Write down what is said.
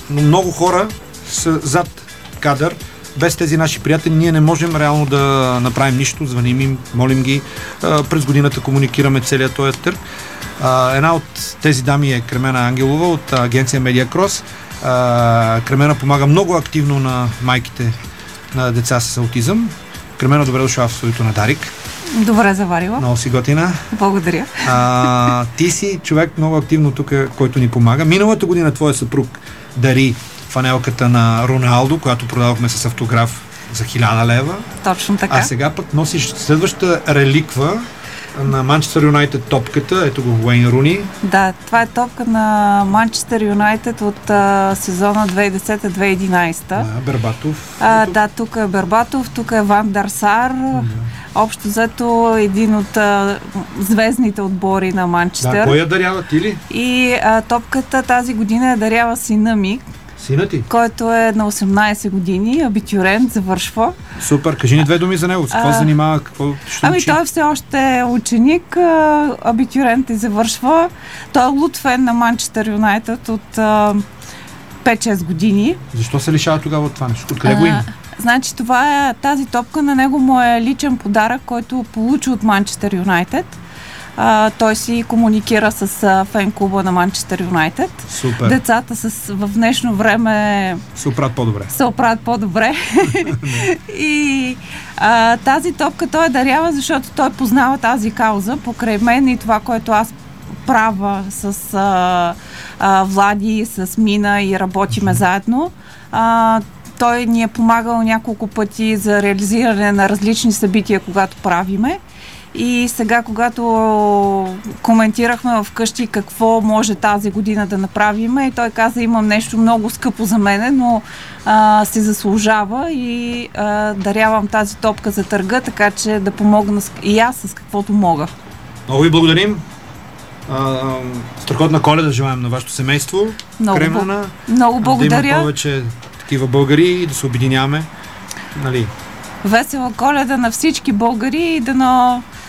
но много хора са зад кадър. Без тези наши приятели ние не можем реално да направим нищо. Звъним им, молим ги. През годината комуникираме целият този търг. Една от тези дами е Кремена Ангелова от агенция Медиакрос. Кремена помага много активно на майките на деца с аутизъм. Кремена, добре дошла в студиото на Дарик. Добре заварила. Много си готина. Благодаря. Ти си човек много активно тук, който ни помага. Миналата година твоя съпруг дари фанелката на Роналдо, която продавахме с автограф за 1000 лева. Точно така. А сега пък носиш следващата реликва на Манчестър Юнайтед топката. Ето го Уейн Руни. Да, това е топка на Манчестър Юнайтед от сезона 2010-2011. Бербатов. Да, тук е Бербатов, тук е Ван дер Сар. Общо взето един от звездните отбори на Манчестър. Да, кой я дарява, ти ли? И топката тази година я дарява сина ми. Сина ти? Който е на 18 години, абитюрент, завършва. Супер, кажи ни две думи за него. С какво се занимава, какво ще учи? Той все още е ученик, абитюрент и завършва. Той е луд фен на Манчестър Юнайтед от 5-6 години. Защо се лишава тогава от това нещо? Откъде го има? Значи тази топка на него му е личен подарък, който получи от Манчестър Юнайтед. Той си комуникира с фен-клуба на Манчестър Юнайтед. Супер. Децата в днешно време се оправят по-добре. И тази топка той дарява, защото той познава тази кауза покрай мен и това, което аз правя с Влади, с Мина и работиме заедно. Той ни е помагал няколко пъти за реализиране на различни събития, когато правиме. И сега, когато коментирахме вкъщи какво може тази година да направим, и той каза, имам нещо много скъпо за мене, но се заслужава и дарявам тази топка за търга, така че да помогна и аз с каквото мога. Много ви благодарим. Страхотна Коледа желаем на вашето семейство. Много благодаря. Да има повече такива българи и да се обединяваме. Нали? Весела Коледа на всички българи и